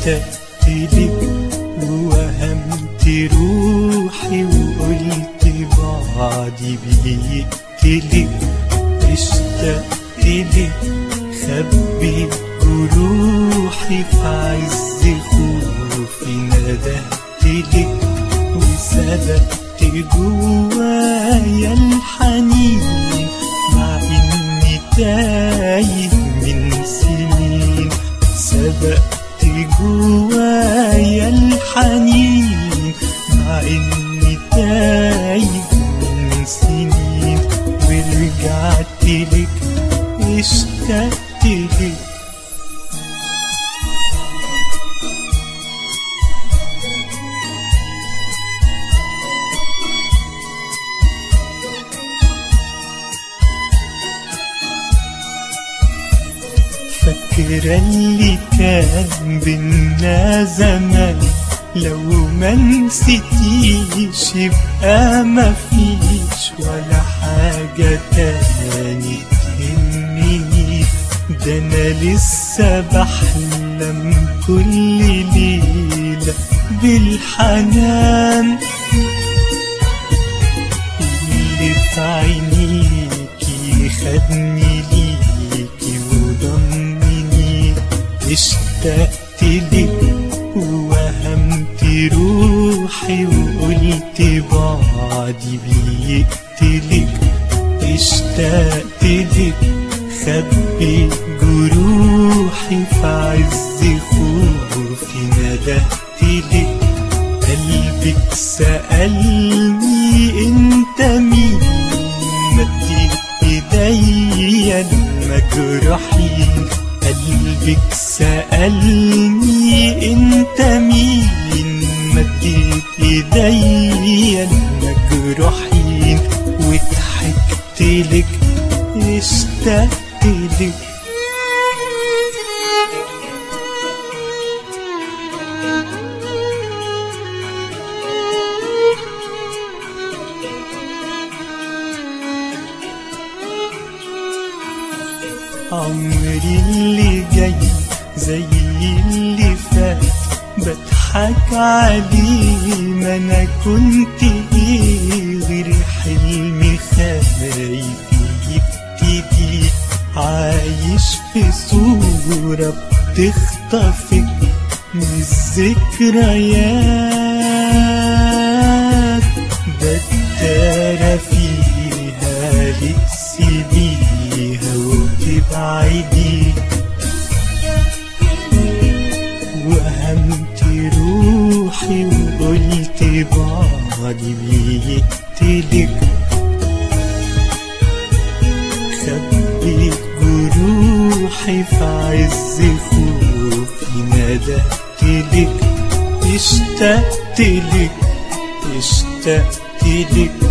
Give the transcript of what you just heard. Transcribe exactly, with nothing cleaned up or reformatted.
اشتقت لك ووهمت روحي وقلت بعدي بيقتلك. اشتقت لك خبيت جروحي في عز خوفي ندهت لك وسبقت جوايا الحنين مع اني تايه من سنين. سبقت جوايا الحنين مع اني تايه من سنين ورجعت لك اشتقت لك. فاكرة اللي كان بينا زمان لو ما نسيتيش يبقى مفيش ولا حاجة تاني تهمني. ده انا لسه بحلم كل ليلة بالحنان اللي في عينيكي خدني ليكي وضمني. اشتقت لك ووهمت روحي وقلت بعدي بيقتلك. اشتقت لك خبيت جروحي في عز خوفي ندهت لك. قلبك سألني انت مين مديت ايديا المجروحين. قلبك سألني انت مين مديت ايديا المجروحين وضحكت لك اشتقت لك. عمري اللي جاي زي اللي فات بضحك عليه ما انا كنت ايه غير حلمي خايف يبتدي. عايش في صورة بتخطفك من الذكريات بتدارى فيها لك سيبيها وتبعدي. وهمت روحي وقلت بعدي بيقتلك. خبيت جروحي في عز خوفي ندهت لك. اشتقت لك اشتقت لك.